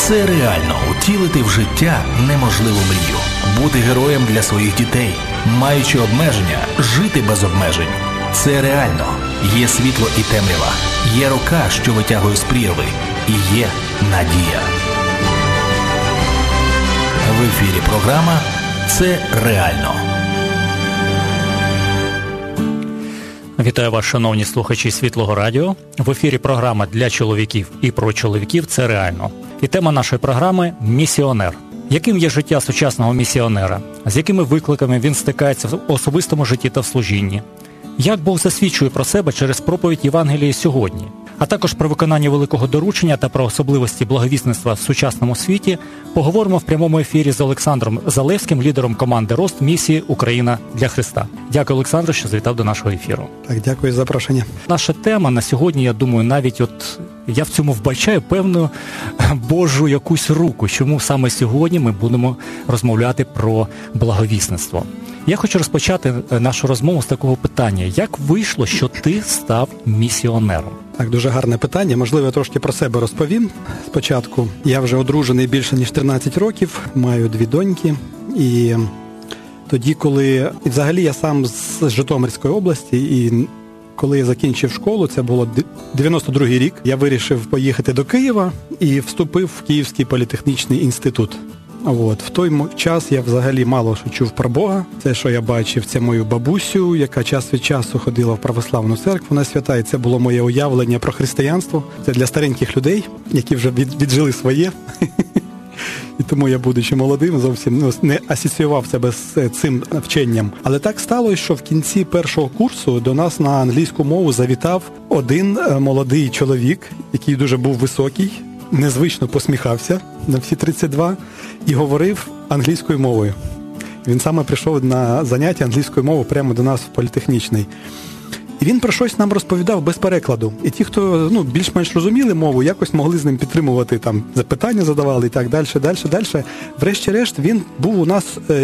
Це реально втілити в життя неможливу мрію. Бути героєм для своїх дітей, маючи обмеження, жити без обмежень. Це реально. Є світло і темрява. Є рука, що витягує з прірви. І є надія. В ефірі програма «Це реально». Вітаю вас, шановні слухачі Світлого радіо. В ефірі програма для чоловіків і про чоловіків «Це реально». І тема нашої програми – «Місіонер». Яким є життя сучасного місіонера? З якими викликами він стикається в особистому житті та в служінні? Як Бог засвідчує про себе через проповідь Євангелії сьогодні? А також про виконання великого доручення та про особливості благовісництва в сучасному світі поговоримо в прямому ефірі з Олександром Залевським, лідером команди «Рост» місії «Україна для Христа». Дякую, Олександр, що завітав до нашого ефіру. Так, дякую за запрошення. Наша тема на сьогодні, я думаю, навіть я в цьому вбачаю певну Божу якусь руку, чому саме сьогодні ми будемо розмовляти про благовісництво. Я хочу розпочати нашу розмову з такого питання. Як вийшло, що ти став місіонером? Так, дуже гарне питання. Можливо, я трошки про себе розповім спочатку. Я вже одружений більше, ніж 13 років, маю 2 доньки. І тоді, коли... І взагалі я сам з Житомирської області, і коли я закінчив школу, це було 92-й рік, я вирішив поїхати до Києва і вступив в Київський політехнічний інститут. В той час я взагалі мало що чув про Бога. Це, що я бачив, це мою бабусю, яка час від часу ходила в православну церкву, вона свята, і це було моє уявлення про християнство. Це для стареньких людей, які вже віджили своє. І тому я, будучи молодим, зовсім не асоціював себе з цим вченням. Але так сталося, що в кінці першого курсу до нас на англійську мову завітав один молодий чоловік, який дуже був високий, незвично посміхався на всі 32 і говорив англійською мовою. Він саме прийшов на заняття англійською мовою прямо до нас в політехнічний. І він про щось нам розповідав без перекладу. І ті, хто більш-менш розуміли мову, якось могли з ним підтримувати, там запитання задавали і так далі. Врешті-решт, він був у нас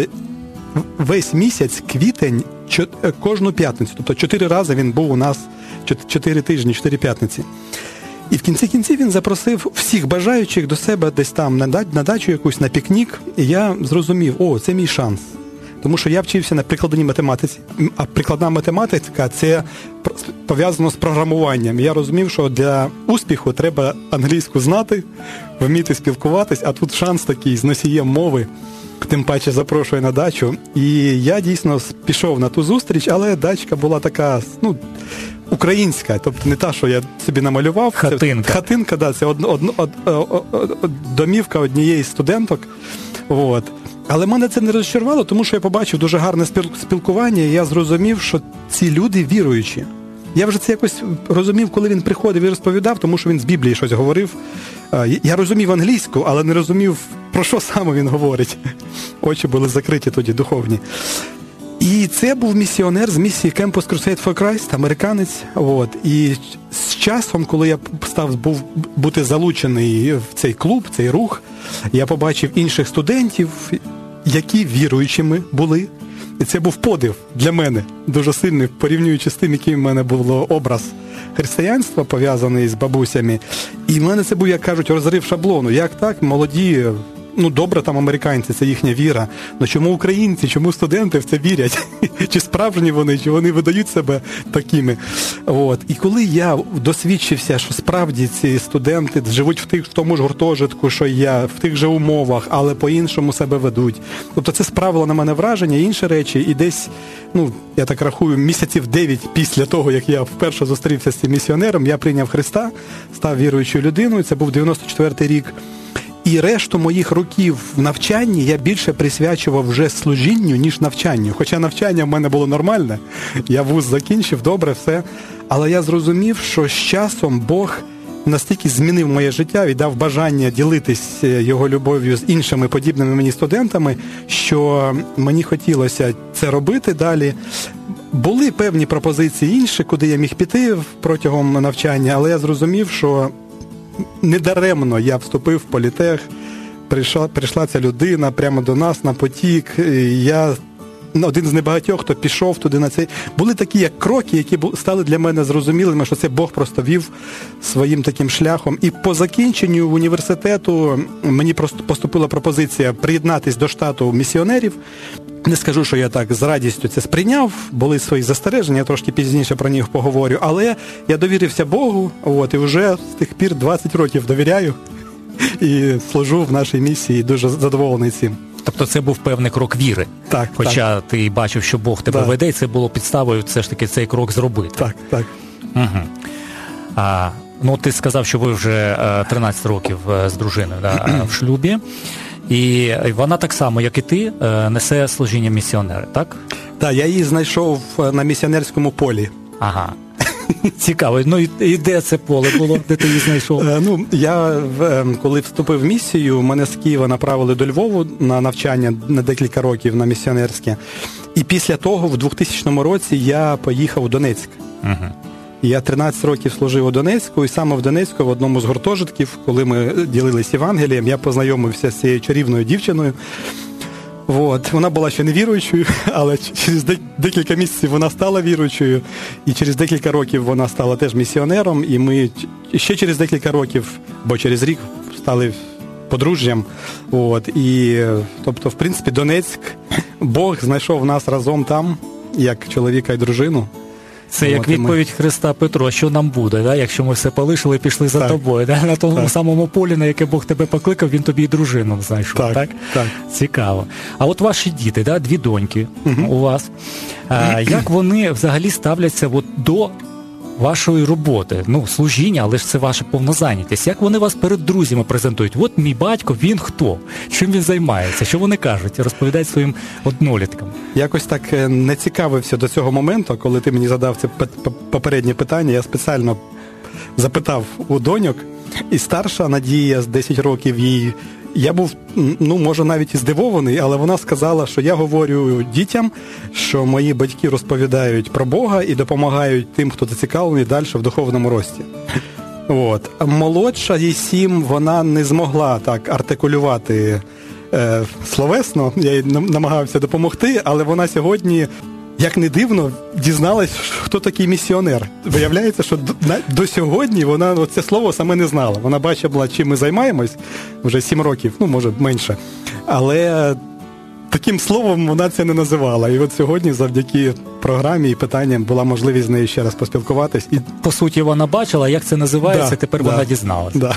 весь місяць, квітень, кожну п'ятницю. Тобто 4 рази він був у нас, 4 тижні, 4 п'ятниці. І в кінці він запросив всіх бажаючих до себе десь там на дачу якусь, на пікнік. І я зрозумів, це мій шанс. Тому що я вчився на прикладній математиці, а прикладна математика – це пов'язано з програмуванням. Я розумів, що для успіху треба англійську знати, вміти спілкуватись, а тут шанс такий з носієм мови, тим паче запрошує на дачу. І я дійсно пішов на ту зустріч, але дачка була така, українська, тобто не та, що я собі намалював. Хатинка. Хатинка, да, це домівка однієї з студенток. Але мене це не розчарувало, тому що я побачив дуже гарне спілкування, і я зрозумів, що ці люди віруючі. Я вже це якось розумів, коли він приходив і розповідав, тому що він з Біблії щось говорив. Я розумів англійську, але не розумів, про що саме він говорить. Очі були закриті тоді, духовні. І це був місіонер з місії Campus Crusade for Christ, американець. І з часом, коли я став бути залучений в цей клуб, цей рух, я побачив інших студентів, які віруючими були. І це був подив для мене, дуже сильний, порівнюючи з тим, який в мене був образ християнства, пов'язаний з бабусями. І в мене це був, як кажуть, розрив шаблону. Як так, молоді... добре, там американці, це їхня віра. Но чому українці, чому студенти в це вірять? Чи справжні вони, чи вони видають себе такими? І коли я досвідчився, що справді ці студенти живуть в тому ж гуртожитку, що і я, в тих же умовах, але по-іншому себе ведуть. Тобто це справило на мене враження, інші речі. І десь, я так рахую, місяців 9 після того, як я вперше зустрівся з цим місіонером, я прийняв Христа, став віруючою людиною, це був 94-й рік. І решту моїх років в навчанні я більше присвячував вже служінню, ніж навчанню. Хоча навчання в мене було нормальне, я вуз закінчив, добре, все. Але я зрозумів, що з часом Бог настільки змінив моє життя і дав бажання ділитись його любов'ю з іншими подібними мені студентами, що мені хотілося це робити далі. Були певні пропозиції інші, куди я міг піти протягом навчання, але я зрозумів, що недаремно я вступив в політех, прийшла ця людина прямо до нас на потік, я один з небагатьох, хто пішов туди на цей. Були такі як кроки, які стали для мене зрозумілими, що це Бог просто вів своїм таким шляхом. І по закінченню університету мені просто поступила пропозиція приєднатись до штату місіонерів. Не скажу, що я так з радістю це сприйняв, були свої застереження, я трошки пізніше про них поговорю, але я довірився Богу, і вже з тих пір 20 років довіряю і служу в нашій місії, дуже задоволений цим. Тобто це був певний крок віри. Так. Хоча ти бачив, що Бог тебе веде, і це було підставою все ж таки цей крок зробити. Так. Угу. Ти сказав, що ви вже 13 років з дружиною в шлюбі. І вона так само, як і ти, несе служіння місіонера, так? Так, я її знайшов на місіонерському полі. Ага. Цікаво. І де це поле було, де ти її знайшов? Я, коли вступив в місію, мене з Києва направили до Львову на навчання на декілька років на місіонерське. І після того, в 2000 році, я поїхав у Донецьк. Угу. Я 13 років служив у Донецьку, і саме в Донецьку, в одному з гуртожитків, коли ми ділились Євангелієм, я познайомився з цією чарівною дівчиною. Вона була ще не віруючою, але через декілька місяців вона стала віруючою, і через декілька років вона стала теж місіонером, і ми ще через декілька років, бо через рік стали подружжям. Тобто, в принципі, Донецьк, Бог знайшов нас разом там, як чоловіка і дружину. Це як відповідь Христа Петру, що нам буде, якщо ми все полишили і пішли за тобою. На тому самому полі, на яке Бог тебе покликав, він тобі і дружину знайшов. Так? Цікаво. А от ваші діти, 2 доньки у вас, як вони взагалі ставляться до вашої роботи? Служіння, але ж це ваша повнозайнятість. Як вони вас перед друзями презентують? От мій батько, він хто? Чим він займається? Що вони кажуть? Розповідають своїм одноліткам. Якось так не цікавився до цього моменту, коли ти мені задав це попереднє питання. Я спеціально запитав у доньок, і старша Надія з 10 років їй. Я був, може, навіть і здивований, але вона сказала, що я говорю дітям, що мої батьки розповідають про Бога і допомагають тим, хто зацікавлений далі в духовному рості. Молодша, їй 7, вона не змогла так артикулювати словесно, я їй намагався допомогти, але вона сьогодні, як не дивно, дізналась, хто такий місіонер. Виявляється, що до сьогодні вона це слово саме не знала. Вона бачила, чим ми займаємось вже 7 років, може менше. Але таким словом вона це не називала. І от сьогодні завдяки програмі і питанням була можливість з нею ще раз поспілкуватись. І по суті, вона бачила, як це називається, тепер вона дізналася. Да.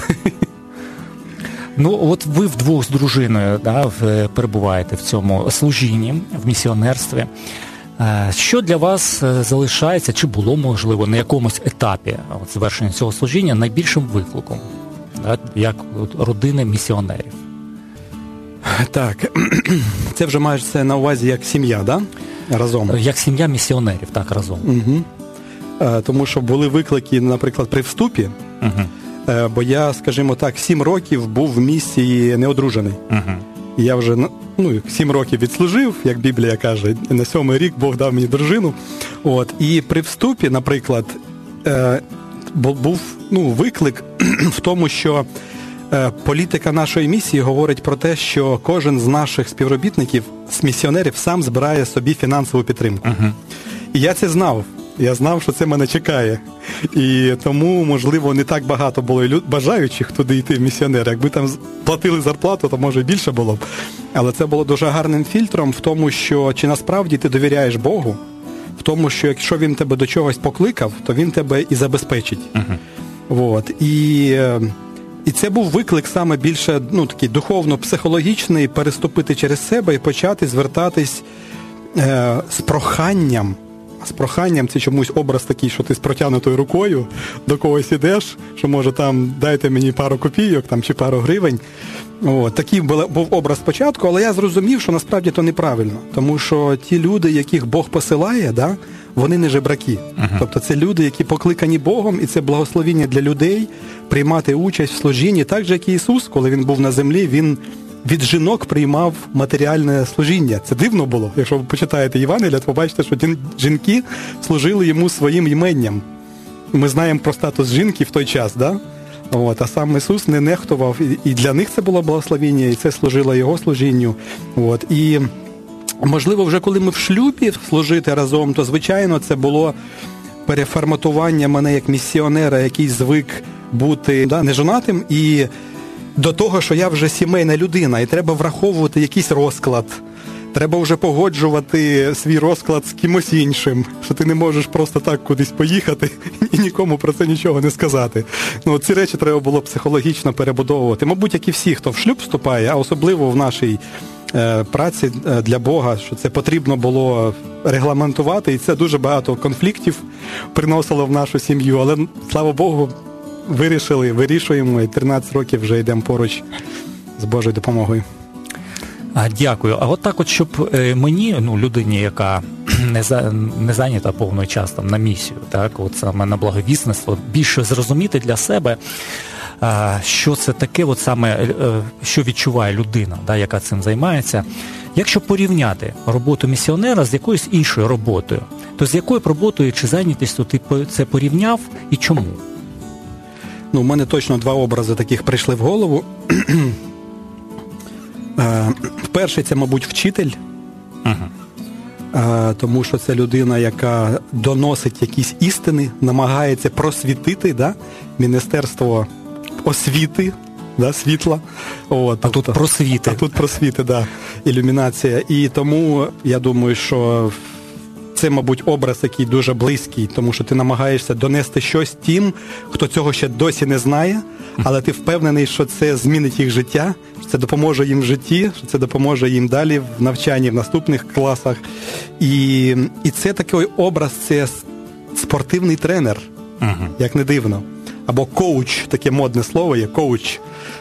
От ви вдвох з дружиною перебуваєте в цьому служінні, в місіонерстві. Що для вас залишається, чи було, можливо, на якомусь етапі завершення цього служіння найбільшим викликом, як родини місіонерів? Так, це вже маєш це на увазі як сім'я, разом? Як сім'я місіонерів, так, разом. Угу. Тому що були виклики, наприклад, при вступі, бо я, скажімо так, 7 років був в місії неодружений. Я вже 7 років відслужив, як Біблія каже, і на 7-й рік Бог дав мені дружину. І при вступі, наприклад, був виклик в тому, що політика нашої місії говорить про те, що кожен з наших співробітників, з місіонерів, сам збирає собі фінансову підтримку. І я це знав. Я знав, що це мене чекає. І тому, можливо, не так багато було бажаючих туди йти в місіонери. Якби там платили зарплату, то, може, більше було б. Але це було дуже гарним фільтром в тому, що чи насправді ти довіряєш Богу, в тому, що якщо Він тебе до чогось покликав, то Він тебе і забезпечить. І це був виклик саме більше, такий духовно-психологічний, переступити через себе і почати звертатись з проханням. З проханням, це чомусь образ такий, що ти з протягнутою рукою до когось ідеш, що, може, там, дайте мені пару копійок чи пару гривень. Такий був образ спочатку, але я зрозумів, що насправді то неправильно. Тому що ті люди, яких Бог посилає, вони не жебраки. Тобто це люди, які покликані Богом, і це благословіння для людей приймати участь в служінні. Так же, як і Ісус, коли Він був на землі, Він від жінок приймав матеріальне служіння. Це дивно було. Якщо ви почитаєте Євангелія, то побачите, що жінки служили йому своїм іменням. Ми знаємо про статус жінки в той час, а сам Ісус не нехтував. І для них це було благословіння, і це служило Його служінню. І Можливо, вже коли ми в шлюбі служити разом, то, звичайно, це було переформатування мене як місіонера, який звик бути нежонатим, і до того, що я вже сімейна людина, і треба враховувати якийсь розклад. Треба вже погоджувати свій розклад з кимось іншим, що ти не можеш просто так кудись поїхати і нікому про це нічого не сказати. Ці речі треба було психологічно перебудовувати. Мабуть, як і всі, хто в шлюб вступає, а особливо в нашій праці для Бога, що це потрібно було регламентувати, і це дуже багато приносило в нашу сім'ю. Але, слава Богу, вирішуємо, і 13 років вже йдемо поруч з Божою допомогою. Дякую. А от так от, щоб мені, людині, яка не зайнята повний час там на місію, так, от саме на благовісництво, більше зрозуміти для себе, що це таке, от саме, що відчуває людина, да, яка цим займається. Якщо порівняти роботу місіонера з якоюсь іншою роботою, то з якою роботою чи зайнятістю ти це порівняв і чому? У мене точно два образи таких прийшли в голову. Перший – це, мабуть, вчитель, тому що це людина, яка доносить якісь істини, намагається просвітити, да? Міністерство освіти, да? Світла. А тут просвіти. А тут просвіти, да. Ілюмінація. І тому я думаю, що це, мабуть, образ, який дуже близький, тому що ти намагаєшся донести щось тим, хто цього ще досі не знає, але ти впевнений, що це змінить їх життя, що це допоможе їм в житті, що це допоможе їм далі в навчанні, в наступних класах. І це такий образ, це спортивний тренер, як не дивно. Або коуч, таке модне слово є, коуч.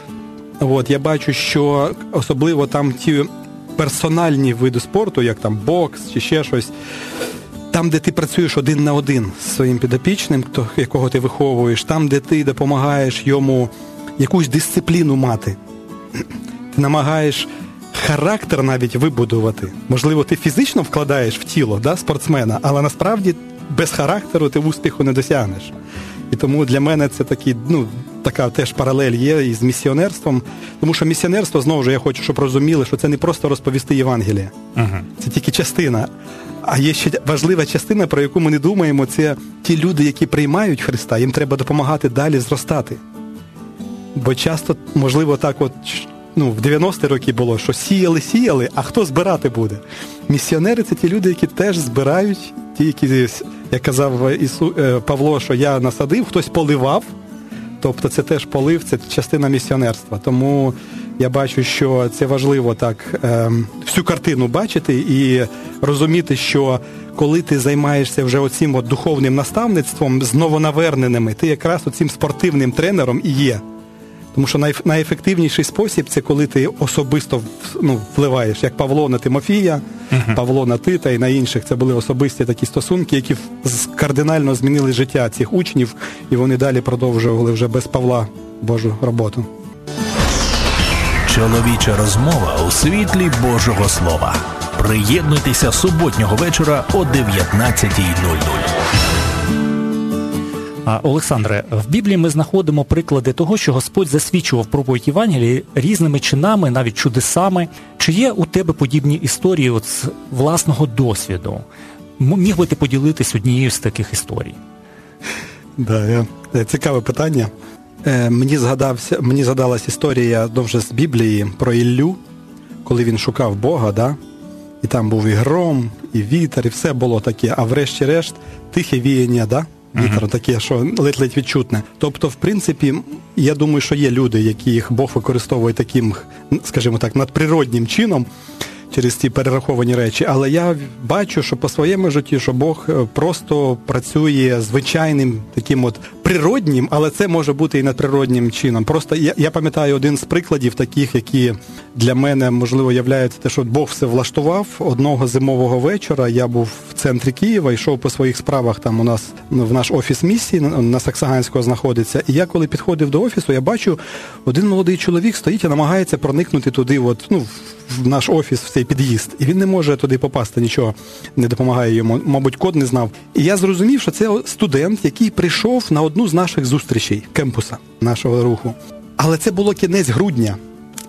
Я бачу, що особливо там ті персональні види спорту, як там бокс чи ще щось, там, де ти працюєш один на один з своїм підопічним, якого ти виховуєш, там, де ти допомагаєш йому якусь дисципліну мати. Ти намагаєш характер навіть вибудувати. Можливо, ти фізично вкладаєш в тіло, да, спортсмена, але насправді без характеру ти успіху не досягнеш. І тому для мене це така теж паралель є із місіонерством. Тому що місіонерство, знову ж, я хочу, щоб розуміли, що це не просто розповісти Євангеліє. Це тільки частина. А є ще важлива частина, про яку ми не думаємо, це ті люди, які приймають Христа, їм треба допомагати далі зростати. Бо часто, можливо, так в 90-ті роки було, що сіяли, а хто збирати буде? Місіонери – це ті люди, які теж збирають, ті, які, як казав Павло, що я насадив, хтось поливав, тобто це теж полив, це частина місіонерства. Тому я бачу, що це важливо так всю картину бачити і розуміти, що коли ти займаєшся вже оцим духовним наставництвом з новонаверненими, ти якраз оцим спортивним тренером і є. Тому що найефективніший спосіб – це коли ти особисто впливаєш, як Павло на Тимофія, Павло на Тита і на інших. Це були особисті такі стосунки, які кардинально змінили життя цих учнів, і вони далі продовжували вже без Павла Божу роботу. Чоловіча розмова у світлі Божого Слова. Приєднуйтеся суботнього вечора о 19:00. Олександре, в Біблії ми знаходимо приклади того, що Господь засвідчував проповідь Євангелії різними чинами, навіть чудесами. Чи є у тебе подібні історії з власного досвіду? Міг би ти поділитись однією з таких історій? Цікаве питання. Мені згадалась історія дуже з Біблії про Іллю, коли він шукав Бога, да? І там був і гром, і вітер, і все було таке, а врешті-решт тихе віяння, да? Вітер таке, що ледь-ледь відчутне. Тобто, в принципі, я думаю, що є люди, яких Бог використовує таким, скажімо так, надприроднім чином через ці перераховані речі. Але я бачу, що по своєму житті, що Бог просто працює звичайним таким природнім, але це може бути і надприроднім чином. Просто я пам'ятаю один з прикладів таких, які для мене, можливо, являються те, що Бог все влаштував. Одного зимового вечора я був в центрі Києва, йшов по своїх справах, там у нас в наш офіс місії на Саксаганського знаходиться. І я, коли підходив до офісу, я бачу, один молодий чоловік стоїть і намагається проникнути туди, в наш офіс, в цей під'їзд. І він не може туди попасти, нічого не допомагає йому. Мабуть, код не знав. І я зрозумів, що це студент, який прийшов на одну з наших зустрічей, кемпуса нашого руху. Але це було кінець грудня.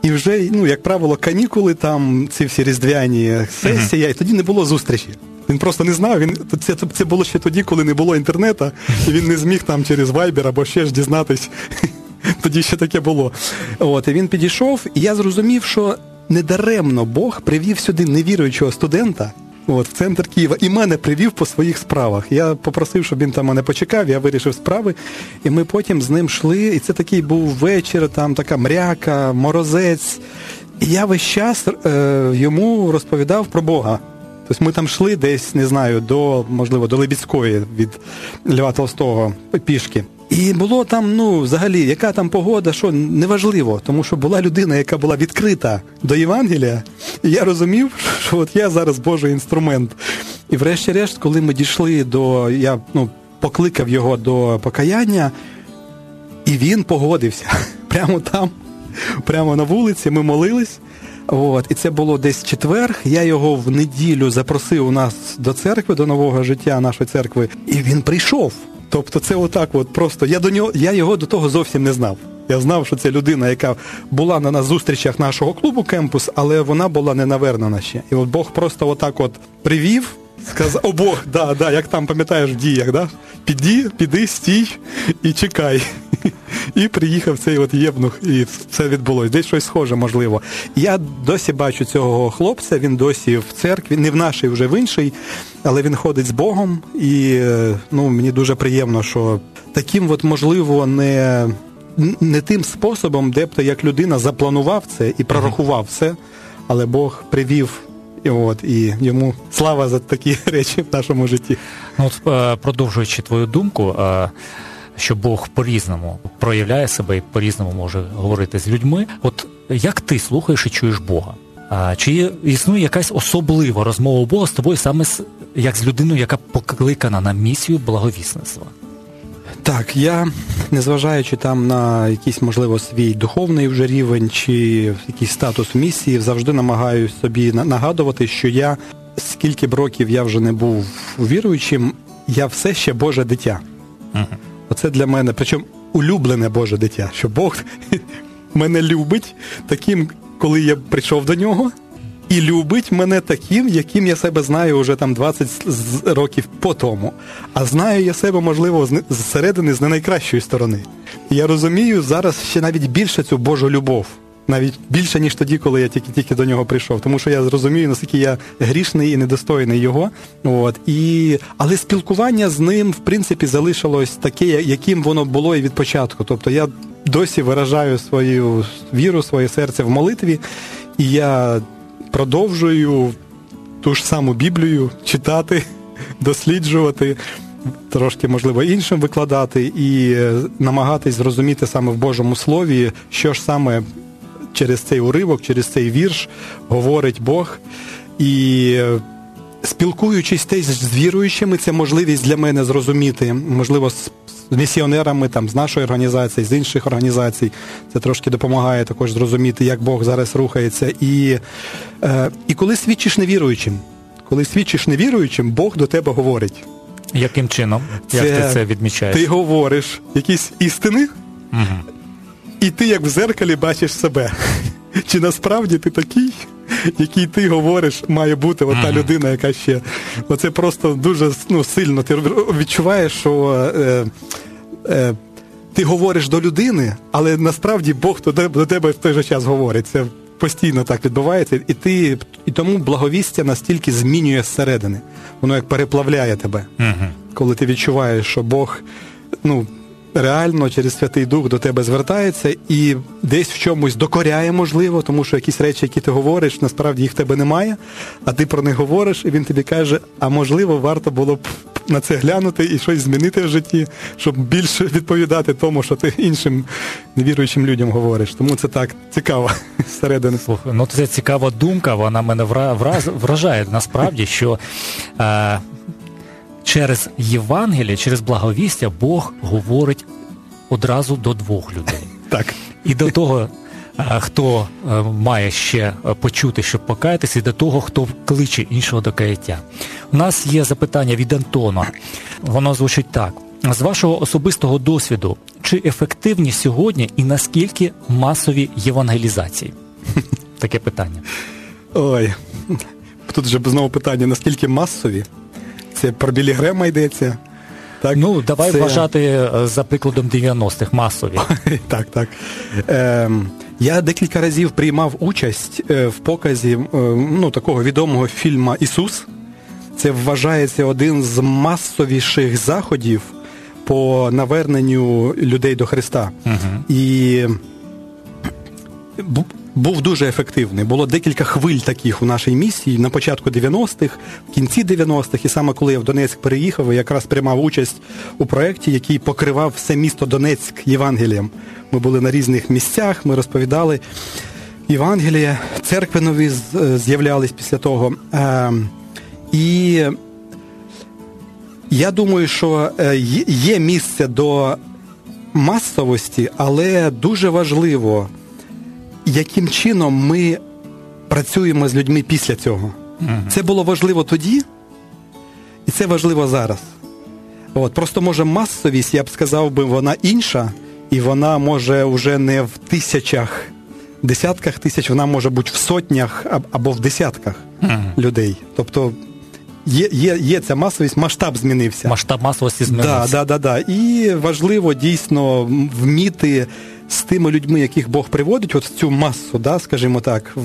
І вже, як правило, канікули, там ці всі різдвяні сесії, і тоді не було зустрічі. Він просто не знав, це було ще тоді, коли не було інтернету, і він не зміг там через Viber або ще ж дізнатись. Тоді ще таке було. І він підійшов, і я зрозумів, що недаремно Бог привів сюди невіруючого студента, в центр Києва, і мене привів по своїх справах. Я попросив, щоб він там мене почекав, я вирішив справи, і ми потім з ним йшли, і це такий був вечір, там така мряка, морозець. І я весь час йому розповідав про Бога. Тобто ми там йшли десь, не знаю, можливо, до Лебідської від Льва Толстого пішки. І було там, взагалі, яка там погода, що, неважливо, тому що була людина, яка була відкрита до Євангелія, і я розумів, що от я зараз Божий інструмент. І врешті-решт, коли ми дійшли я покликав його до покаяння, і він погодився. Прямо там, прямо на вулиці, ми молились. І це було десь четвер, я його в неділю запросив у нас до церкви, до нового життя нашої церкви, і він прийшов. Тобто це отак просто, я його до того зовсім не знав. Я знав, що це людина, яка була на зустрічах нашого клубу «Кемпус», але вона була не навернена ще. І Бог просто отак привів, сказав, Бог, як там, пам'ятаєш, в діях, піди, стій і чекай. І приїхав цей євнух, і все відбулося. Десь щось схоже, можливо. Я досі бачу цього хлопця, він досі в церкві, не в нашій, вже в іншій, але він ходить з Богом, і мені дуже приємно, що таким, можливо, не тим способом, де б ти як людина запланував це і прорахував все, але Бог привів, і йому слава за такі речі в нашому житті. Продовжуючи твою думку, що Бог по-різному проявляє себе і по-різному може говорити з людьми. Як ти слухаєш і чуєш Бога? Чи існує якась особлива розмова Бога з тобою саме як з людиною, яка покликана на місію благовісництва? Так, я, незважаючи там на якийсь, можливо, свій духовний вже рівень чи якийсь статус місії, завжди намагаюся собі нагадувати, що я, скільки б років я вже не був віруючим, я все ще Боже дитя. Оце для мене, причому улюблене Боже дитя, що Бог мене любить таким, коли я прийшов до нього, і любить мене таким, яким я себе знаю вже там 20 років по тому. А знаю я себе, можливо, зсередини, з не найкращої сторони. І я розумію зараз ще навіть більше цю Божу любов. Навіть більше, ніж тоді, коли я тільки до нього прийшов. Тому що я зрозумію, наскільки я грішний і недостойний його. Але спілкування з ним, в принципі, залишилось таке, яким воно було і від початку. Тобто я досі виражаю свою віру, своє серце в молитві, і я продовжую ту ж саму Біблію читати, досліджувати, трошки, можливо, іншим викладати і намагатись зрозуміти саме в Божому Слові, що ж саме через цей уривок, через цей вірш говорить Бог. І спілкуючись теж з віруючими, це можливість для мене зрозуміти, можливо, з місіонерами з нашої організації, з інших організацій. Це трошки допомагає також зрозуміти, як Бог зараз рухається. І коли свідчиш невіруючим, Бог до тебе говорить. Яким чином? Як ти це відмічаєш? Ти говориш якісь істини, і ти як в дзеркалі бачиш себе. Чи насправді ти такий, який ти говориш, має бути та людина, яка ще... Оце просто дуже сильно. Ти відчуваєш, що ти говориш до людини, але насправді Бог до тебе в той же час говорить. Це постійно так відбувається. І тому благовістя настільки змінює зсередини. Воно як переплавляє тебе. Коли ти відчуваєш, що Бог... реально через Святий Дух до тебе звертається і десь в чомусь докоряє, можливо, тому що якісь речі, які ти говориш, насправді їх в тебе немає, а ти про них говориш, і він тобі каже, а можливо, варто було б на це глянути і щось змінити в житті, щоб більше відповідати тому, що ти іншим невіруючим людям говориш. Тому це так цікаво зсередини. Слухай, це цікава думка, вона мене вражає насправді, що... Через Євангеліє, через благовістя Бог говорить одразу до двох людей. Так. І до того, хто має ще почути, щоб покаятися, і до того, хто кличе іншого до каяття. У нас є запитання від Антона. Воно звучить так. З вашого особистого досвіду, чи ефективні сьогодні і наскільки масові євангелізації? Таке питання. Ой, тут вже знову питання, наскільки масові? Це про Біллі Грема йдеться? Так? Ну, давай вважати за прикладом 90-х, масові. Так. Я декілька разів приймав участь в показі такого відомого фільму «Ісус». Це вважається один з масовіших заходів по наверненню людей до Христа. І був дуже ефективний. Було декілька хвиль таких у нашій місії на початку 90-х, в кінці 90-х, і саме коли я в Донецьк переїхав, я якраз приймав участь у проєкті, який покривав все місто Донецьк Євангелієм. Ми були на різних місцях, ми розповідали Євангеліє, церкви нові з'являлись після того. І я думаю, що є місце до масовості, але дуже важливо, яким чином ми працюємо з людьми після цього. Це було важливо тоді, і це важливо зараз. Просто, може, масовість, я б сказав, вона інша, і вона може вже не в тисячах, десятках тисяч, вона може бути в сотнях або в десятках людей. Тобто є ця масовість, масштаб змінився. Масштаб масовості змінився. Да. І важливо дійсно вміти з тими людьми, яких Бог приводить, в цю масу, скажімо так,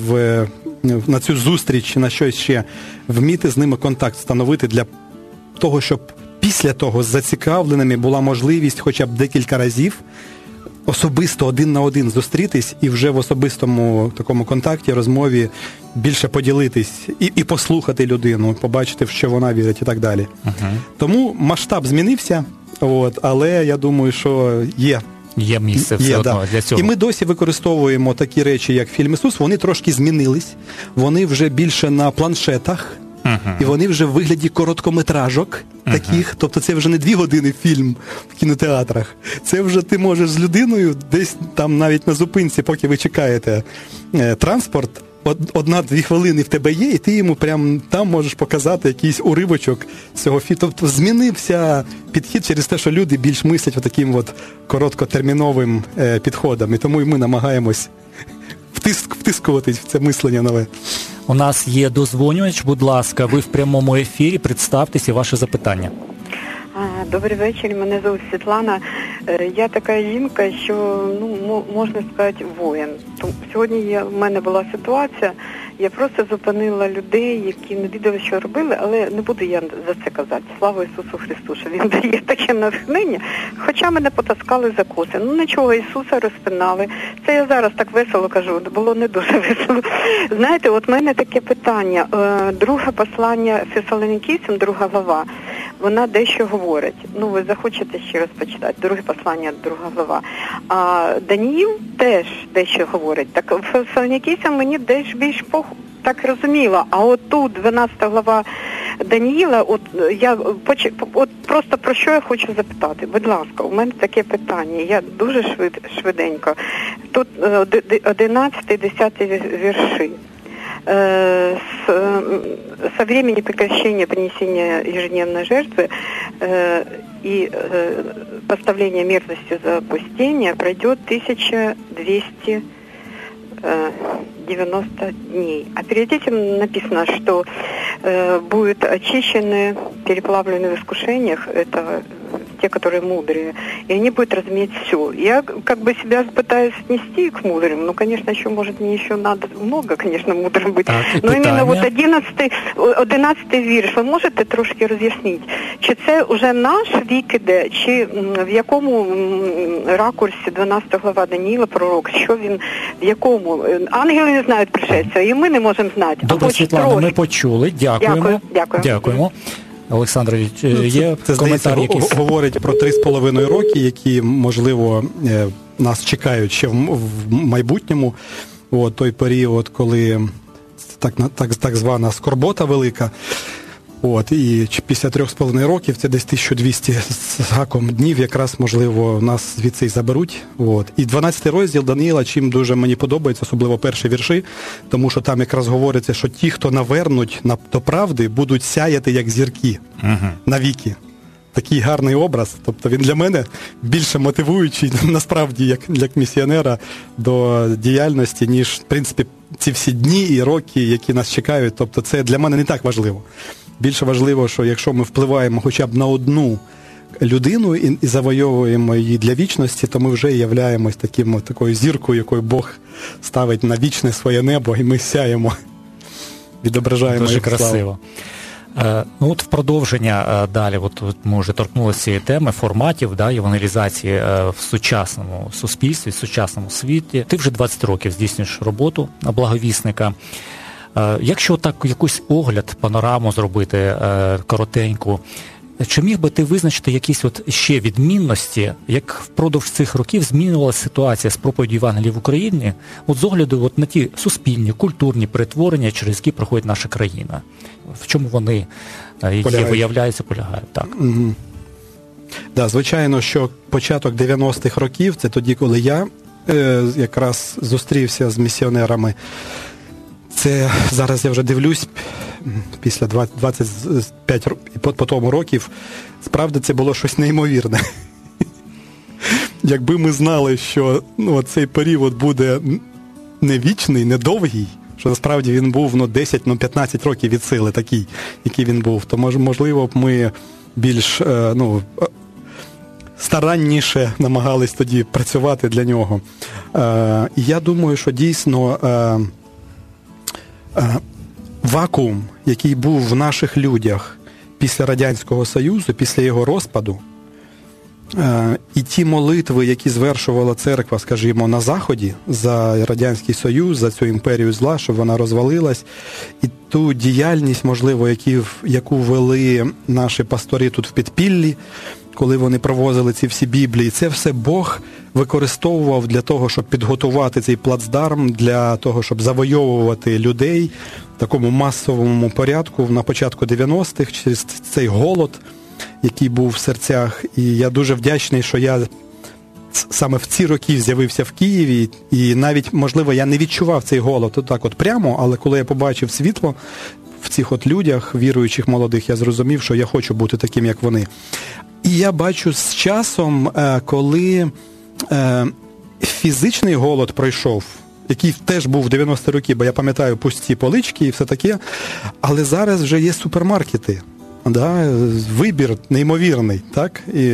на цю зустріч, на щось ще, вміти з ними контакт встановити для того, щоб після того з зацікавленими була можливість хоча б декілька разів особисто один на один зустрітись і вже в особистому такому контакті, розмові більше поділитись і послухати людину, побачити, в що вона вірить і так далі. Тому масштаб змінився, але я думаю, що є місце все одно для цього. І ми досі використовуємо такі речі, як фільм «Ісус», вони трошки змінились, вони вже більше на планшетах, і вони вже в вигляді короткометражок таких, тобто це вже не 2 години фільм в кінотеатрах, це вже ти можеш з людиною десь там навіть на зупинці, поки ви чекаєте транспорт, 1-2 хвилини в тебе є, і ти йому прямо там можеш показати якийсь уривочок цього фільму. Тобто змінився підхід через те, що люди більш мислять таким короткотерміновим підходом, і тому і ми намагаємось втискуватись в це мислення нове. У нас є дозвонювач, будь ласка, ви в прямому ефірі, представтесь і ваше запитання. Добрий вечір, мене звуть Світлана. Я така жінка, що, можна сказати, воїн. Сьогодні в мене була ситуація, я просто зупинила людей, які не відали, що робили, але не буду я за це казати. Слава Ісусу Христу, що Він дає таке натхнення. Хоча мене потаскали за коси. Нічого, Ісуса розпинали. Це я зараз так весело кажу, було не дуже весело. Знаєте, от в мене таке питання. Друге послання Фесалоникійцям, 2 глава, вона дещо говорить. Ви захочете ще раз почитати. Друге послання, 2 глава. А Даніїл теж дещо говорить. Так Фесалоникійцям мені дещо більш так розуміла. А от тут 12 глава Даніїла, я просто про що я хочу запитати. Будь ласка, у мене таке питання. Я дуже швиденько. Тут 11-10 вірші. Со времени прекращения принесения ежедневной жертвы и поставления мерзости за опустение пройдет 1290 дней. А перед этим написано, что будут очищены, переплавлены в искушениях, это те, которые мудрые, и они будут разуметь все. Я себя пытаюсь отнести к мудрым, конечно, еще, может, мне еще надо много, конечно, мудрым быть. Но именно 11 вірш, ви можете трошки роз'яснити, чи це вже наш вік іде, чи в якому ракурсі 12 глава Даніїла, пророк, що він, в якому, ангели не знають пришельця, і ми не можемо знати. Добре, Світлана, ми почули, дякуємо. Дякуємо. Олександрович, є коментар якийсь? Це говорить про 3,5 роки, які, можливо, нас чекають ще в майбутньому. Той період, коли так звана скорбота велика. І після 3,5 років, це десь 1200 з гаком днів, якраз, можливо, нас звідси й заберуть. І 12 розділ Даниїла, чим дуже мені подобається, особливо перші вірші, тому що там якраз говориться, що ті, хто навернуть до правди, будуть сяяти, як зірки, навіки. такий гарний образ. Тобто він для мене більше мотивуючий, насправді, як місіонера до діяльності, ніж, в принципі, ці всі дні і роки, які нас чекають. Тобто це для мене не так важливо. Більше важливо, що якщо ми впливаємо хоча б на одну людину і завойовуємо її для вічності, то ми вже являємось такою зіркою, якою Бог ставить на вічне своє небо, і ми сяємо, відображаємо дуже їх славу. Красиво. От в продовження далі, от ми вже торкнулися цієї теми форматів, євангелізації в сучасному суспільстві, в сучасному світі. Ти вже 20 років здійснюєш роботу благовісника. Якщо так якийсь огляд, панораму зробити коротеньку, чи міг би ти визначити якісь ще відмінності, як впродовж цих років змінювалася ситуація з проповіддю Євангелії в Україні, з огляду на ті суспільні, культурні перетворення, через які проходить наша країна? В чому вони виявляються, полягають? Так. Угу. Да, звичайно, що початок 90-х років, це тоді, коли я якраз зустрівся з місіонерами. Це зараз я вже дивлюсь, після 25 по тому років, справді це було щось неймовірне. Якби ми знали, що цей період буде не вічний, не довгий, що насправді він був 10-15 років від сили такий, який він був, то можливо б ми більш старанніше намагались тоді працювати для нього. І я думаю, що дійсно вакуум, який був в наших людях після Радянського Союзу, після його розпаду, і ті молитви, які звершувала церква, скажімо, на Заході за Радянський Союз, за цю імперію зла, щоб вона розвалилась, і ту діяльність, можливо, яку вели наші пастори тут в підпіллі, коли вони провозили ці всі Біблії, це все Бог використовував для того, щоб підготувати цей плацдарм, для того, щоб завойовувати людей в такому масовому порядку на початку 90-х, через цей голод, який був в серцях. І я дуже вдячний, що я саме в ці роки з'явився в Києві, і навіть, можливо, я не відчував цей голод так прямо, але коли я побачив світло в цих людях, віруючих молодих, я зрозумів, що я хочу бути таким, як вони. І я бачу з часом, коли фізичний голод пройшов, який теж був в 90-ті роки, бо я пам'ятаю пусті полички і все таке, але зараз вже є супермаркети, вибір неймовірний, так? І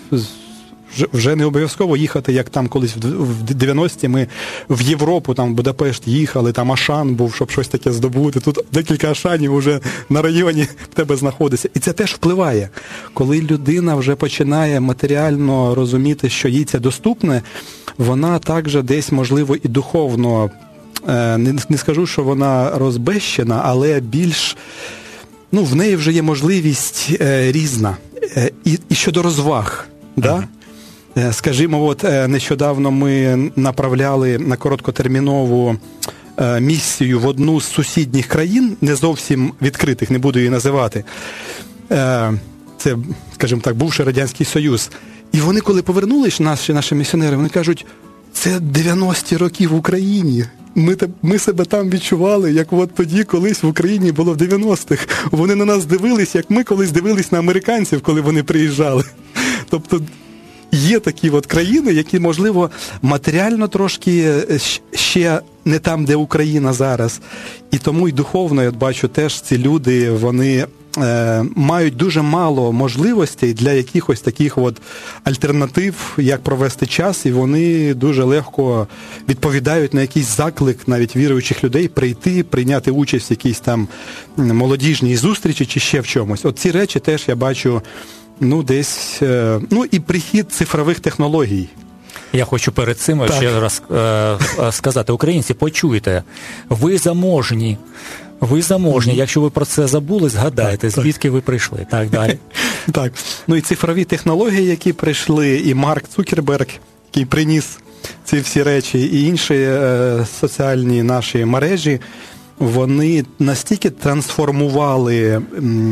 вже не обов'язково їхати, як там колись в 90-ті ми в Європу, там в Будапешт їхали, там Ашан був, щоб щось таке здобути. Тут декілька Ашанів вже на районі в тебе знаходиться. І це теж впливає. Коли людина вже починає матеріально розуміти, що їй це доступне, вона також десь, можливо, і духовно, не скажу, що вона розбещена, але більш, в неї вже є можливість різна. І щодо розваг, да? Скажімо, нещодавно ми направляли на короткотермінову місію в одну з сусідніх країн, не зовсім відкритих, не буду її називати. Це, скажімо так, бувший Радянський Союз. І вони, коли повернулись, наші місіонери, вони кажуть, це 90-ті роки в Україні. Ми себе там відчували, як тоді колись в Україні було в 90-х. Вони на нас дивились, як ми колись дивились на американців, коли вони приїжджали. Тобто є такі країни, які, можливо, матеріально трошки ще не там, де Україна зараз. І тому і духовно, я бачу, теж ці люди, вони мають дуже мало можливостей для якихось таких альтернатив, як провести час, і вони дуже легко відповідають на якийсь заклик навіть віруючих людей прийти, прийняти участь в якійсь там молодіжній зустрічі чи ще в чомусь. Ці речі теж я бачу десь, і прихід цифрових технологій. Я хочу перед цим ще раз сказати, українці, почуйте, ви заможні, якщо ви про це забули, згадайте, звідки ви прийшли. Так, далі. Так, і цифрові технології, які прийшли, і Марк Цукерберг, який приніс ці всі речі, і інші соціальні наші мережі, вони настільки трансформували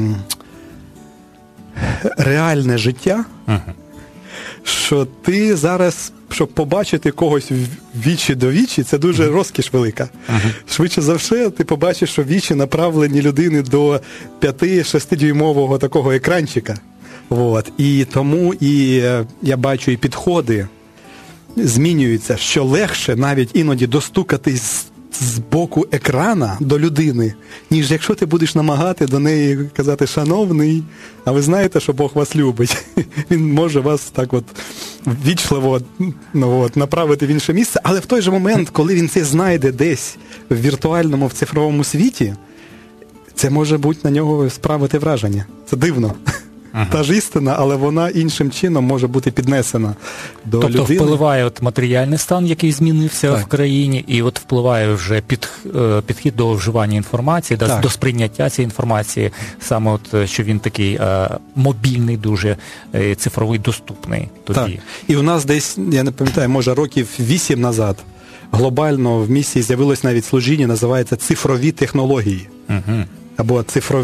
реальне життя, що ти зараз, щоб побачити когось вічі до вічі, це дуже розкіш велика. Швидше за все, ти побачиш, що вічі направлені людини до 5-6 дюймового такого екранчика. От. І тому я бачу, і підходи змінюються, що легше навіть іноді достукатись з боку екрана до людини, ніж якщо ти будеш намагати до неї казати «шановний», а ви знаєте, що Бог вас любить. Він може вас так от вічливо направити в інше місце, але в той же момент, коли він це знайде десь в віртуальному, в цифровому світі, це може бути на нього справити враження. Це дивно. Ага. Та ж істина, але вона іншим чином може бути піднесена до людини. Тобто впливає от матеріальний стан, який змінився в країні, і от впливає вже підхід до вживання інформації, до сприйняття цієї інформації, саме от, що він такий мобільний, дуже цифровий, доступний тобі. Так. І у нас десь, я не пам'ятаю, може років 8 назад, глобально в місії з'явилось навіть служіння, називається «цифрові технології». Угу. Або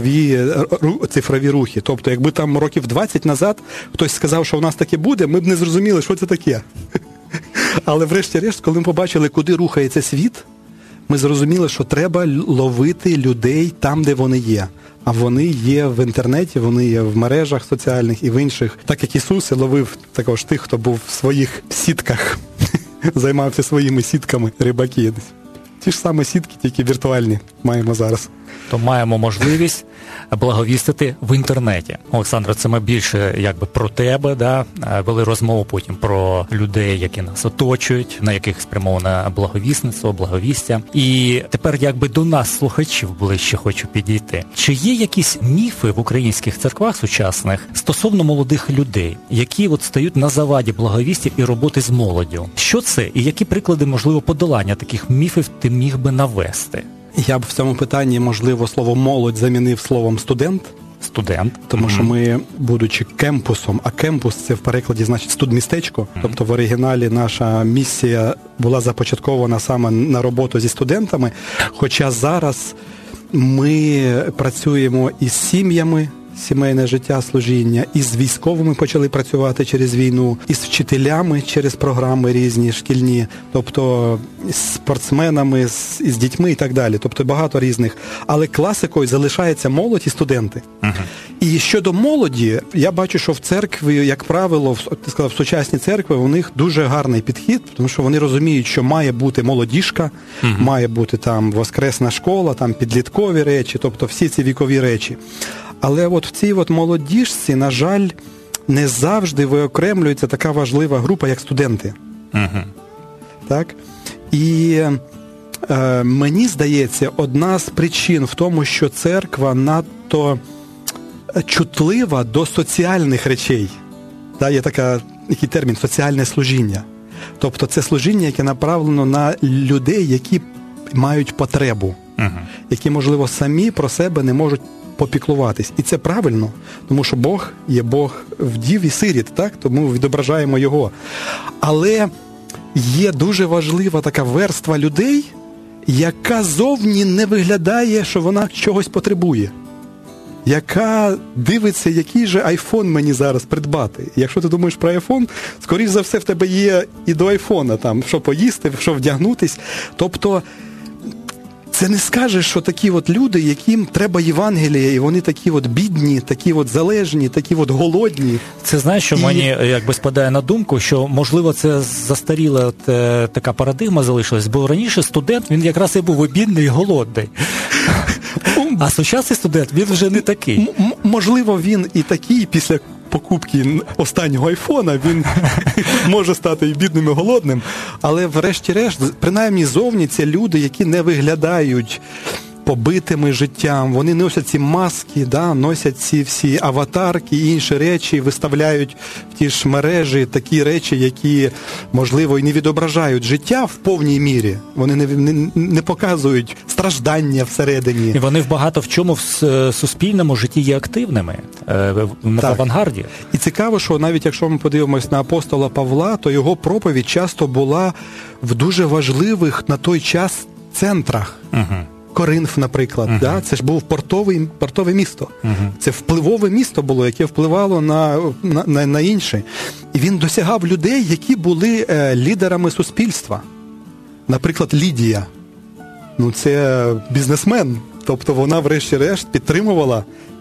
цифрові рухи. Тобто, якби там років 20 назад хтось сказав, що у нас таке буде, ми б не зрозуміли, що це таке. Але врешті-решт, коли ми побачили, куди рухається світ, ми зрозуміли, що треба ловити людей там, де вони є. А вони є в інтернеті, вони є в мережах соціальних і в інших. Так як Ісус ловив також тих, хто був в своїх сітках, займався своїми сітками, рибаки. Ті ж самі сітки, тільки віртуальні маємо зараз. То маємо можливість благовістити в інтернеті. Олександра, це ми більше якби про тебе, да? Вели розмову потім про людей, які нас оточують, на яких спрямоване благовісництво, благовістя. І тепер якби до нас, слухачів, ближче хочу підійти. Чи є якісь міфи в українських церквах сучасних стосовно молодих людей, які от стають на заваді благовістя і роботи з молоддю? Що це і які приклади, можливо, подолання таких міфів ти міг би навести? Я б в цьому питанні, можливо, слово «молодь» замінив словом «студент». Студент. Тому що ми, будучи кемпусом, а кемпус – це в перекладі значить студмістечко, тобто в оригіналі наша місія була започаткована саме на роботу зі студентами, хоча зараз ми працюємо із сім'ями, сімейне життя, служіння, із військовими почали працювати через війну, із вчителями через програми різні, шкільні, тобто з спортсменами, з дітьми і так далі. Тобто багато різних. Але класикою залишається молодь і студенти. І щодо молоді, я бачу, що в церкві, як правило, ти сказав, в сучасній церкві у них дуже гарний підхід, тому що вони розуміють, що має бути молодіжка, має бути там воскресна школа, там підліткові речі, тобто всі ці вікові речі. Але от в цій от молодіжці, на жаль, не завжди виокремлюється така важлива група, як студенти. Так? І мені здається, одна з причин в тому, що церква надто чутлива до соціальних речей. Так, є такий термін – соціальне служіння. Тобто це служіння, яке направлено на людей, які мають потребу, які, можливо, самі про себе не можуть попіклуватись. І це правильно, тому що Бог є Бог вдів і сиріт, так? Тому відображаємо Його. Але є дуже важлива така верства людей, яка зовні не виглядає, що вона чогось потребує. Яка дивиться, який же айфон мені зараз придбати. Якщо ти думаєш про айфон, скоріш за все в тебе є і до айфона, там, що поїсти, що вдягнутись. Тобто це не скажеш, що такі от люди, яким треба Євангелія, і вони такі от бідні, такі от залежні, такі от голодні. Це, знаєш, що мені якби спадає на думку, що, можливо, це застаріла така парадигма залишилась, бо раніше студент, він якраз і був і бідний, і голодний. А сучасний студент, він вже не такий. Можливо, він і такий після покупки останнього айфона, він може стати і бідним, і голодним, але врешті-решт, принаймні зовні, це люди, які не виглядають побитими життям, вони носять ці маски, да, носять ці всі аватарки і інші речі, виставляють в ті ж мережі такі речі, які, можливо, і не відображають життя в повній мірі. Вони не показують страждання всередині. І вони багато в чому в суспільному житті є активними, в авангарді. І цікаво, що навіть якщо ми подивимось на апостола Павла, то його проповідь часто була в дуже важливих на той час центрах. Коринф, наприклад, да? Це ж був портове місто. Це впливове місто було, яке впливало на інші. І він досягав людей, які були лідерами суспільства. Наприклад, Лідія. Це бізнесмен. Тобто вона, врешті-решт, підтримувала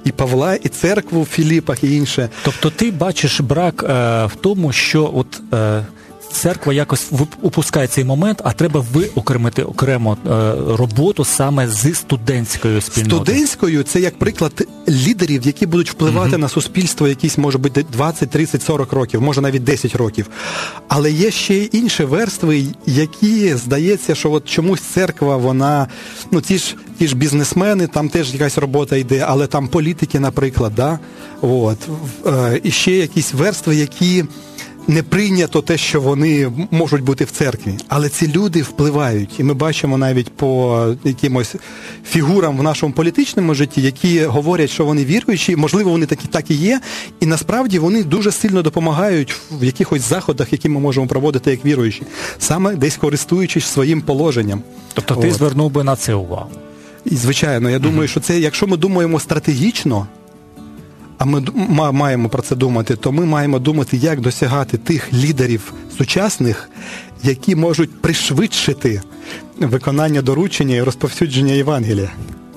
і Павла, і церкву в Філіпах, і інше. Тобто ти бачиш брак в тому, що от церква якось упускає цей момент, а треба виокремити окремо роботу саме зі студентською спільнотою. Студентською – це як приклад лідерів, які будуть впливати на суспільство якісь, може бути, 20, 30, 40 років, може навіть 10 років. Але є ще й інші верстви, які, здається, що от чомусь церква, вона, ну ті ж бізнесмени, там теж якась робота йде, але там політики, наприклад, да? От. І ще якісь верстви, які не прийнято те, що вони можуть бути в церкві. Але ці люди впливають. І ми бачимо навіть по якимось фігурам в нашому політичному житті, які говорять, що вони віруючі, можливо, вони так і є, і насправді вони дуже сильно допомагають в якихось заходах, які ми можемо проводити як віруючі, саме десь користуючись своїм положенням. Тобто ти звернув би на це увагу? І, звичайно, я думаю, що це, якщо ми думаємо стратегічно, а ми маємо про це думати, то ми маємо думати, як досягати тих лідерів сучасних, які можуть пришвидшити виконання доручення і розповсюдження Євангелія.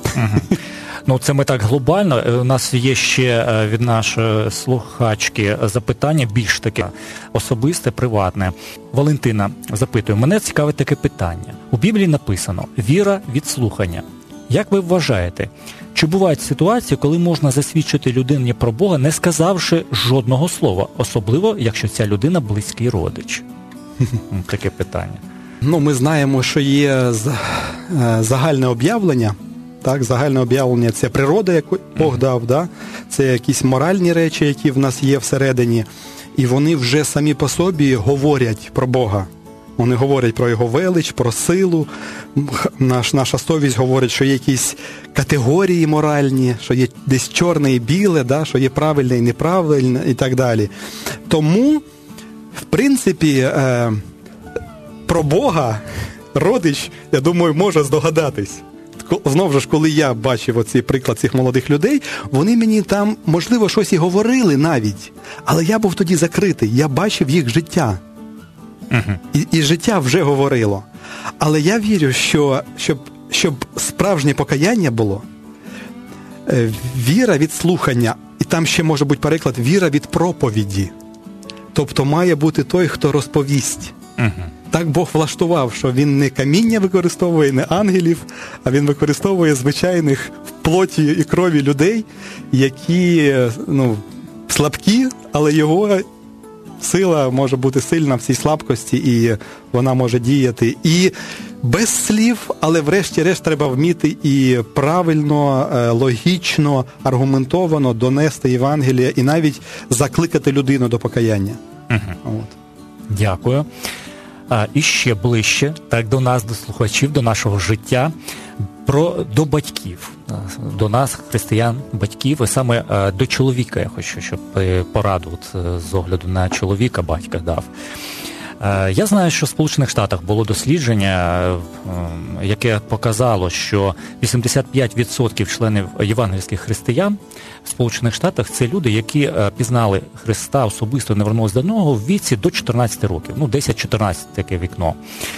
Ну, це ми так глобально. У нас є ще від нашої слухачки запитання, більш таке особисте, приватне. Валентина запитує, мене цікавить таке питання. У Біблії написано «Віра від слухання». Як ви вважаєте, чи бувають ситуації, коли можна засвідчити людині про Бога, не сказавши жодного слова, особливо, якщо ця людина близький родич? Таке питання. Ну, ми знаємо, що є загальне об'явлення. Так, загальне об'явлення – це природа, яку Бог дав, да? Це якісь моральні речі, які в нас є всередині, і вони вже самі по собі говорять про Бога. Вони говорять про Його велич, про силу. Наша совість говорить, що є якісь категорії моральні, що є десь чорне і біле, да? Що є правильне і неправильне і так далі. Тому, в принципі, про Бога родич, я думаю, може здогадатись. Знову ж, коли я бачив оцей приклад цих молодих людей, вони мені там, можливо, щось і говорили навіть, але я був тоді закритий, я бачив їх життя. І життя вже говорило. Але я вірю, що щоб справжнє покаяння було, віра від слухання, і там ще може бути переклад віра від проповіді. Тобто має бути той, хто розповість. Так Бог влаштував, що він не каміння використовує, не ангелів, а він використовує звичайних в плоті і крові людей, які, слабкі, але його сила може бути сильна в цій слабкості, і вона може діяти і без слів, але врешті-решт треба вміти і правильно, логічно, аргументовано донести Євангелія і навіть закликати людину до покаяння. От. Дякую. І ще ближче, так, до нас, до слухачів, до нашого життя, до батьків, до нас, християн, батьків, і саме до чоловіка я хочу, щоб пораду з огляду на чоловіка батька дав. Я знаю, що в Сполучених Штатах було дослідження, яке показало, що 85% членів євангельських християн в Сполучених Штатах – це люди, які пізнали Христа особисто, не вернулись до нього в віці до 14 років. 10-14 таке вікно.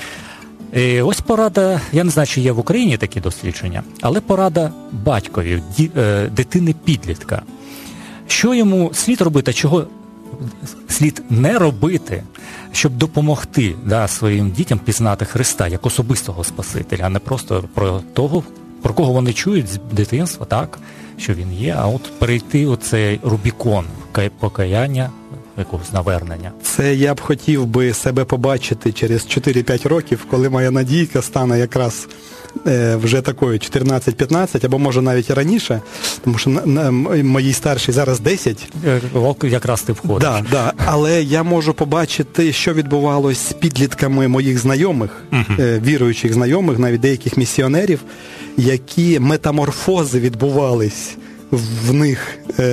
І ось порада, я не знаю, чи є в Україні такі дослідження, але порада батькові, дитини-підлітка. Що йому слід робити, чого слід не робити, щоб допомогти своїм дітям пізнати Христа як особистого Спасителя, а не просто про того, про кого вони чують з дитинства, так, що він є, а от перейти оцей Рубікон покаяння, якогось навернення. Це я б хотів би себе побачити через 4-5 років, коли моя Надійка стане якраз вже такою 14-15, або може навіть і раніше, тому що моїй старшій зараз 10. Якраз ти входиш. Да. Але я можу побачити, що відбувалось з підлітками моїх знайомих, віруючих знайомих, навіть деяких місіонерів, які метаморфози відбувались в них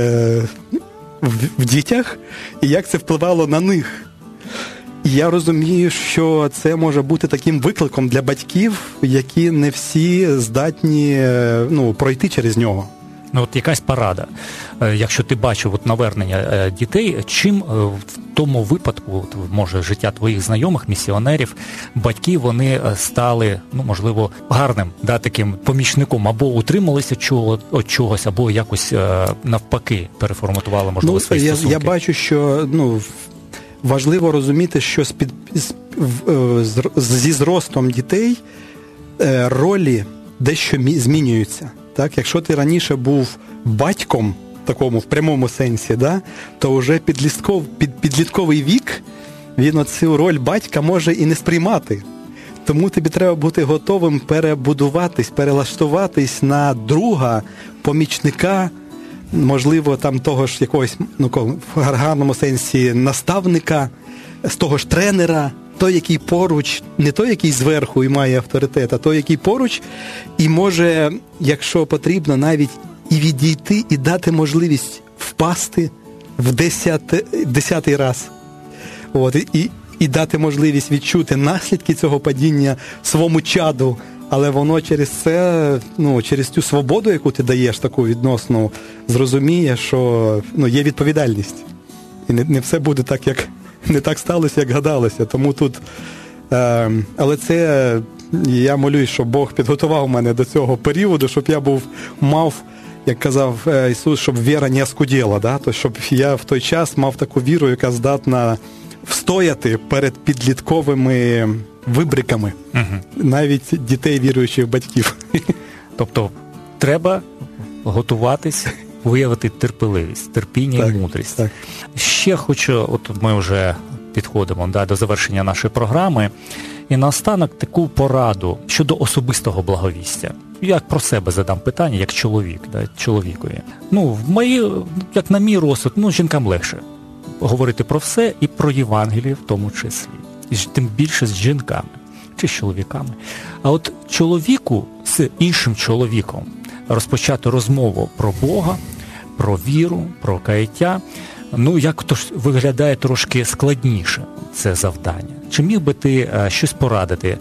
в дітях, і як це впливало на них. І я розумію, що це може бути таким викликом для батьків, які не всі здатні пройти через нього. От якась порада. Якщо ти бачив от навернення дітей, чим в тому випадку, от, може, життя твоїх знайомих, місіонерів, батьків, вони стали, можливо, гарним, таким помічником, або утрималися від чогось, або якось навпаки переформатували, можливо, свої стосунки? Я бачу, що важливо розуміти, що зі зростом дітей ролі дещо змінюються. Так? Якщо ти раніше був батьком, такому в прямому сенсі, то вже підлітковий вік, він цю роль батька може і не сприймати. Тому тобі треба бути готовим перебудуватись, перелаштуватись на друга, помічника, можливо, там того ж якогось, в гарному сенсі, наставника, з того ж тренера, той, який поруч, не той, який зверху і має авторитет, а той, який поруч, і може, якщо потрібно, навіть і відійти, і дати можливість впасти в 10-й раз. І дати можливість відчути наслідки цього падіння своєму чаду, але воно через це, через цю свободу, яку ти даєш, таку відносну, зрозуміє, що є відповідальність. І не все буде так, як не так сталося, як гадалося. Тому тут, але це, я молюсь, щоб Бог підготував мене до цього періоду, щоб я мав, як казав Ісус, щоб віра не оскуділа, то щоб я в той час мав таку віру, яка здатна встояти перед підлітковими вибриками, навіть дітей віруючих батьків. Тобто треба готуватись, виявити терпеливість, терпіння і мудрість. Так. Ще хочу, от ми вже підходимо до завершення нашої програми, і наостанок таку пораду щодо особистого благовістя. Я про себе задам питання, як чоловік, чоловікові. Як на мій розсуд, жінкам легше говорити про все і про Євангеліє в тому числі. І тим більше з жінками чи з чоловіками. А от чоловіку з іншим чоловіком розпочати розмову про Бога, про віру, про каяття, як-то виглядає трошки складніше це завдання. Чи міг би ти щось порадити,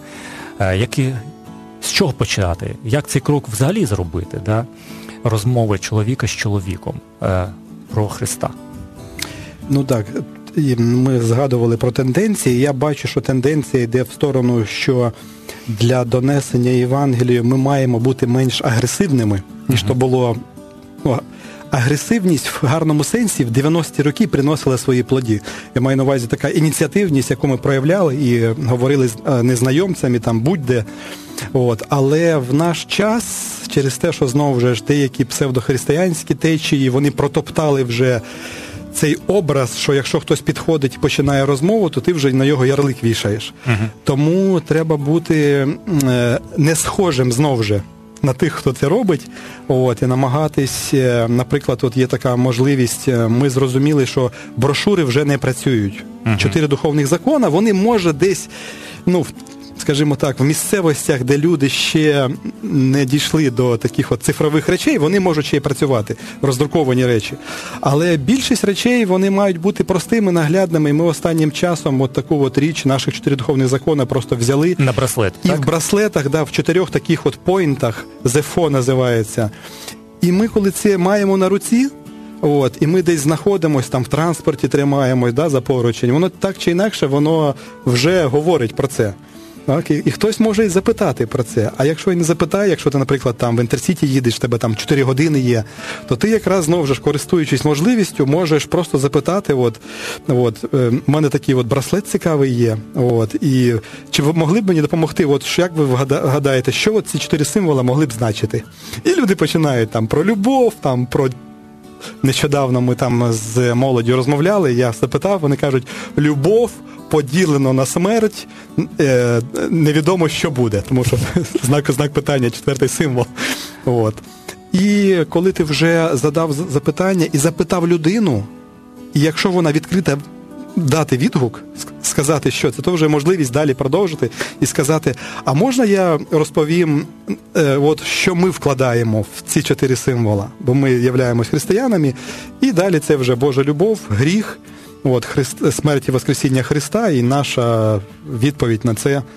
з чого почати, як цей крок взагалі зробити, розмови чоловіка з чоловіком про Христа? Так, ми згадували про тенденції. Я бачу, що тенденція йде в сторону, що для донесення Євангелію ми маємо бути менш агресивними, ніж то було. Агресивність в гарному сенсі в 90-ті роки приносила свої плоди. Я маю на увазі така ініціативність, яку ми проявляли і говорили з незнайомцями, будь-де. Але в наш час, через те, що знову ж деякі псевдохристиянські течії, вони протоптали вже цей образ, що якщо хтось підходить і починає розмову, то ти вже на його ярлик вішаєш. Тому треба бути не схожим знову ж на тих, хто це робить, і намагатись, наприклад, є така можливість, ми зрозуміли, що брошури вже не працюють. 4 духовних закони, вони може десь, скажімо так, в місцевостях, де люди ще не дійшли до таких цифрових речей, вони можуть ще й працювати, роздруковані речі. Але більшість речей, вони мають бути простими, наглядними, і ми останнім часом таку річ наших 4 духовних закони просто взяли. На браслет, і так? В браслетах, в 4 таких поінтах, ЗЕФО називається. І ми, коли це маємо на руці, і ми десь знаходимося, в транспорті тримаємось, за поручень, воно так чи інакше, воно вже говорить про це. Так, і хтось може і запитати про це. А якщо і не запитає, якщо ти, наприклад, в Інтерсіті їдеш, в тебе 4 години є, то ти якраз, знову ж, користуючись можливістю, можеш просто запитати, в мене такий браслет цікавий є, і чи ви могли б мені допомогти, як ви гадаєте, що ці 4 символи могли б значити? І люди починають про любов, про... Нещодавно ми з молоддю розмовляли, я запитав, вони кажуть, любов поділено на смерть, невідомо, що буде, тому що знак питання, 4-й символ. І коли ти вже задав запитання і запитав людину, і якщо вона відкрита дати відгук, сказати, що це, то вже можливість далі продовжити і сказати, а можна я розповім, що ми вкладаємо в ці 4 символа, бо ми являємось християнами, і далі це вже Божа любов, гріх, смерть і воскресіння Христа, і наша відповідь на це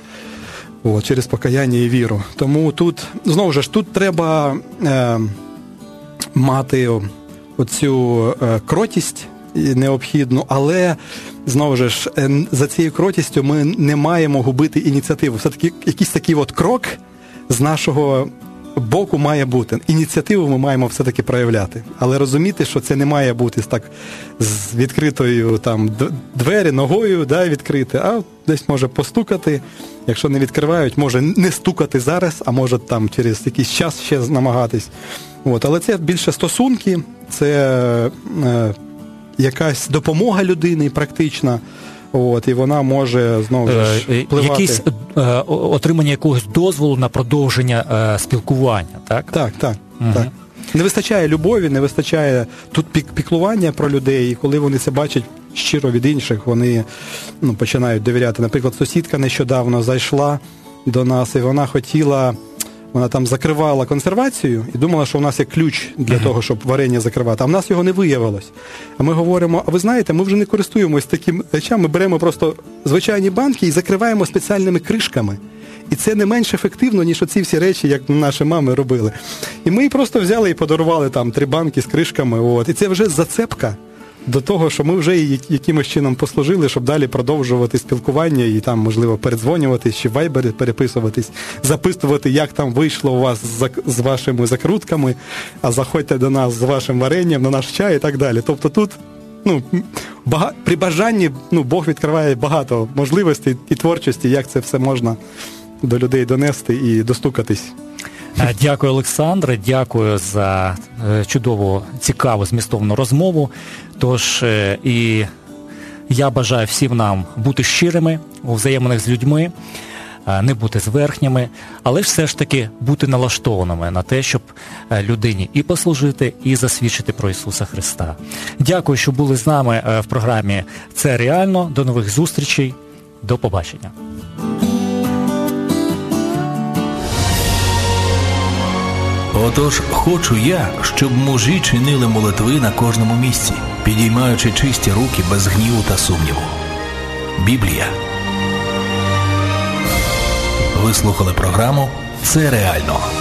через покаяння і віру. Тому тут, знову ж, тут треба мати оцю кротість необхідну, але, знову ж, за цією кротістю ми не маємо губити ініціативу. Все-таки якийсь такий от крок з нашого боку має бути. Ініціативу ми маємо все-таки проявляти. Але розуміти, що це не має бути так з відкритою там двері, ногою, да, відкрити, а десь може постукати. Якщо не відкривають, може не стукати зараз, а може там через якийсь час ще намагатись. От. Але це більше стосунки, це якась допомога людині практична. От, і вона може, знову ж, впливати. Якісь отримання якогось дозволу на продовження спілкування, так? Так. Угу. Так. Не вистачає любові, не вистачає тут піклування про людей, і коли вони це бачать щиро від інших, вони починають довіряти. Наприклад, сусідка нещодавно зайшла до нас, і вона там закривала консервацію і думала, що у нас є ключ для того, щоб варення закривати, а в нас його не виявилось. А ми говоримо, а ви знаєте, ми вже не користуємось таким речами, ми беремо просто звичайні банки і закриваємо спеціальними кришками. І це не менш ефективно, ніж оці всі речі, як наші мами робили. І ми просто взяли і подарували там 3 банки з кришками. От. І це вже зацепка до того, що ми вже якимось чином послужили, щоб далі продовжувати спілкування і там, можливо, передзвонюватись, чи в Вайбері переписуватись, записувати, як там вийшло у вас з вашими закрутками, а заходьте до нас з вашим варенням на наш чай і так далі. Тобто тут при бажанні Бог відкриває багато можливостей і творчості, як це все можна до людей донести і достукатись. Дякую, Олександре, дякую за чудову, цікаву, змістовну розмову. Тож і я бажаю всім нам бути щирими у взаєминах з людьми, не бути зверхніми, але все ж таки бути налаштованими на те, щоб людині і послужити, і засвідчити про Ісуса Христа. Дякую, що були з нами в програмі «Це реально». До нових зустрічей. До побачення. Отож, хочу я, щоб мужі чинили молитви на кожному місці, підіймаючи чисті руки без гніву та сумніву. Біблія. Ви слухали програму «Це реально».